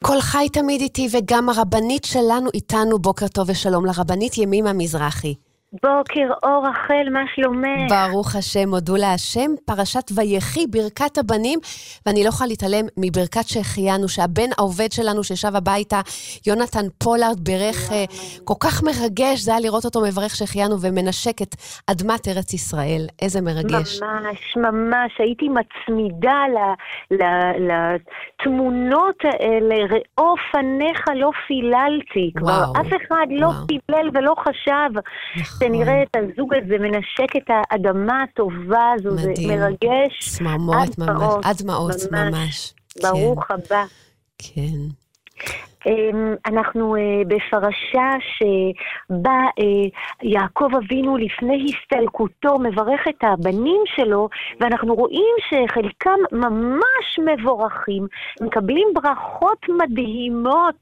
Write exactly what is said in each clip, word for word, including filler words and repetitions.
כל חי תמיד איתי, וגם הרבנית שלנו איתנו. בוקר טוב ושלום לרבנית ימימה מזרחי. בוקר אור רחל, מה שלומך? ברוך השם, הודו להשם. פרשת ויחי, ברכת הבנים, ואני לא יכולה להתעלם מברכת שהחיינו, שהבן העובד שלנו ששב הביתה, יונתן פולארד, ברך אה, כל כך מרגש, זה היה לראות אותו מברך שהחיינו ומנשק את אדמת ארץ ישראל. איזה מרגש. ממש, ממש, הייתי מצמידה ל, ל, לתמונות האלה, ראו פניך לא פיללתי, כבר וואו, אף אחד לא וואו. פילל ולא חשב. נכון. שנראה את הזוג הזה מנשק את האדמה הטובה הזו, זה מדהים. מרגש. צמרמורת ממש, עד דמעות ממש. ברוך כן, הבא. כן. אנחנו בפרשה שבה יעקב אבינו לפני הסתלקותו מברך את הבנים שלו, ואנחנו רואים שחלקם ממש מבורכים, מקבלים ברכות מדהימות,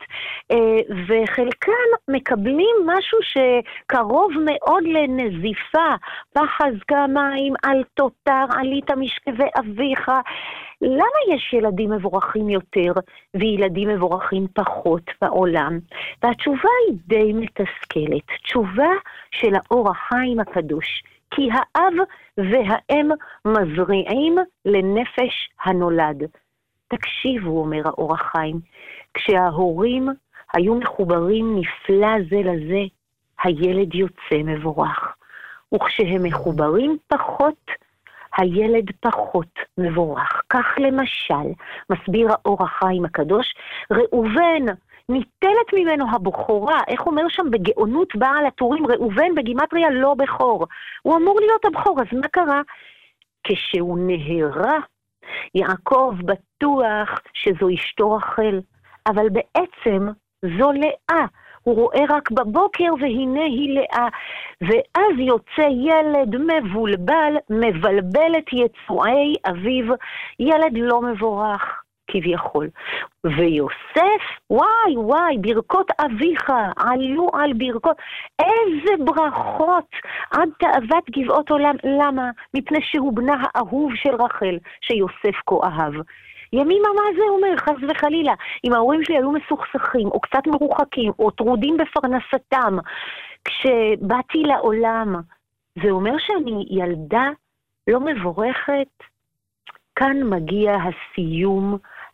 וחלקם מקבלים משהו שקרוב מאוד לנזיפה, פחז כמים על תותר, עלית משכבי אביך. למה יש ילדים מבורכים יותר וילדים מבורכים פחות בעולם? והתשובה היא די מתסכלת. תשובה של האור החיים הקדוש. כי האב והאם מזריעים לנפש הנולד. תקשיבו, אומר האור החיים, כשההורים היו מחוברים נפלא זה לזה, הילד יוצא מבורך. וכשהם מחוברים פחות, הילד פחות מבורך. כך למשל, מסביר האור החיים הקדוש, ראובן, ניטלת ממנו הבכורה, איך אומר שם בגאונות בעל הטורים, ראובן בגימטריה לא בכור. הוא אמור להיות הבכור, אז מה קרה? כשהוא נהרה, יעקב בטוח שזו אשתו רחל, אבל בעצם זו לאה. הוא רואה רק בבוקר והנה היא לאה, ואז יוצא ילד מבולבל, מבלבל את יצועי אביו, ילד לא מבורך כביכול. ויוסף, וואי וואי, ברכות אביך, עלו על ברכות, איזה ברכות, עד תאוות גבעות עולם. למה? מפני שהוא בנה האהוב של רחל, שיוסף כה אהב. ימימה, מה זה אומר? חס וחלילה. אם ההורים שלי היו מסוכסכים, או קצת מרוחקים, או טרודים בפרנסתם, כשבאתי לעולם, זה אומר שאני ילדה לא מבורכת? כאן מגיע הסיום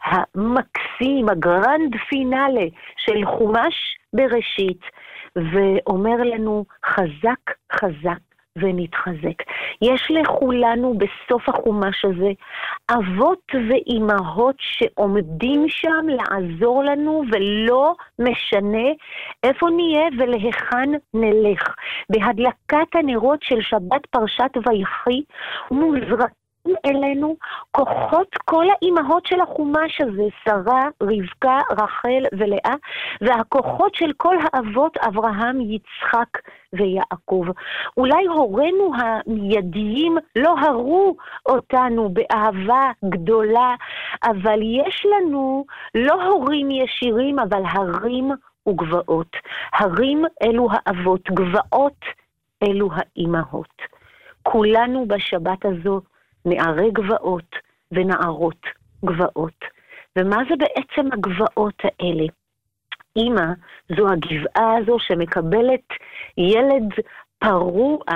המקסים, הגרנד פינאלה של חומש בראשית, ואומר לנו חזק חזק ונתחזק. יש לכולנו בסוף החומש הזה אבות ואימהות שעומדים שם לעזור לנו, ולא משנה איפה נהיה ולהיכן נלך. בהדלקת הנרות של שבת פרשת ויחי מוזרקים אלינו כוחות כל האימהות של החומש הזה, שרה, רבקה, רחל ולאה, והכוחות של כל האבות, אברהם, יצחק ויעקב. אולי הורינו המיידיים לא הרו אותנו באהבה גדולה, אבל יש לנו לא הורים ישירים, אבל הרים וגבעות. הרים אלו האבות, גבעות אלו האימהות. כולנו בשבת הזו נערי גבעות ונערות גבעות. ומה זה בעצם הגבעות האלה? אמא זו הגבעה הזו שמקבלת ילד פרוע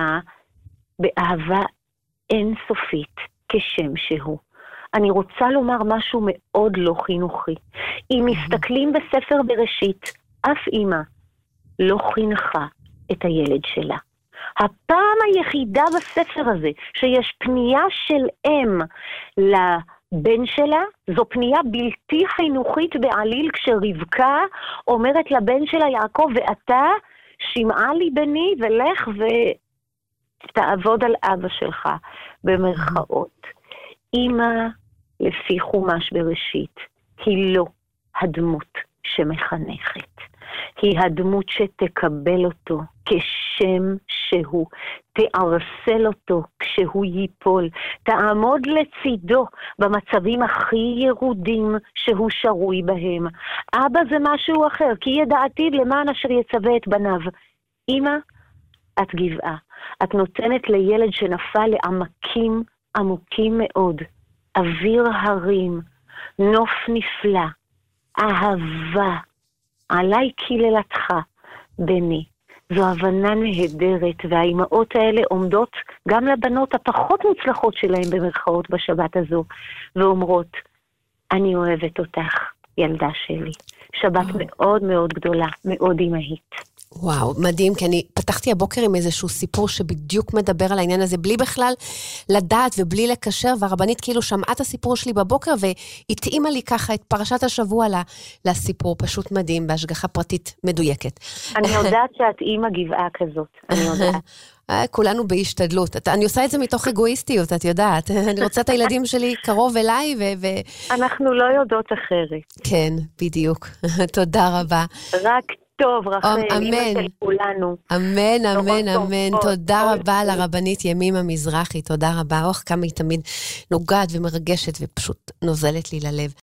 באהבה אינסופית כשם שהוא. אני רוצה לומר משהו מאוד לא חינוכי. אם מסתכלים בספר בראשית, אף אמא לא חינכה את הילד שלה. הפעם היחידה בספר הזה שיש פנייה של אם לבן שלה, זו פנייה בלתי חינוכית בעליל, כשרבקה אומרת לבן שלה יעקב, ואתה שמעה לי בני ולך ותעבוד על אבא שלך, במרכאות. אמא לפי חומש בראשית היא לא הדמות שמחנכת. היא הדמות שתקבל אותו כשם שהוא, תערסל אותו כשהוא ייפול, תעמוד לצידו במצבים הכי ירודים שהוא שרוי בהם. אבא זה משהו אחר, כי ידעתיו למען אשר יצווה את בניו. אמא, את גבעה, את נותנת לילד שנפל לעמקים עמוקים מאוד, אוויר הרים, נוף נפלא, אהבה, עליי קללתך, בני. זו הבנה נהדרת, והאימהות האלה עומדות גם לבנות הפחות מוצלחות שלהם במרכאות בשבת הזו, ואומרות, אני אוהבת אותך, ילדה שלי. שבת מאוד מאוד גדולה, מאוד אימהית. וואו, מדהים, כי אני פתחתי הבוקר עם איזשהו סיפור שבדיוק מדבר על העניין הזה, בלי בכלל לדעת ובלי לקשר, והרבנית כאילו שמעה את הסיפור שלי בבוקר, והתאימה לי ככה את פרשת השבוע לסיפור, פשוט מדהים, בהשגחה פרטית מדויקת. אני יודעת שאת אימא גבעה כזאת, אני יודעת. כולנו בהשתדלות. אני עושה את זה מתוך אגואיסטיות, את יודעת. אני רוצה את הילדים שלי קרוב אליי, ו... אנחנו לא יודעות אחרת. כן, בדיוק. תודה רבה. רק טוב, רחל, אימא של כולנו. אמן, אמן, אמן. תודה רבה לרבנית ימימה מזרחי, תודה רבה. אוח, כמה היא תמיד נוגעת ומרגשת ופשוט נוזלת לי ללב.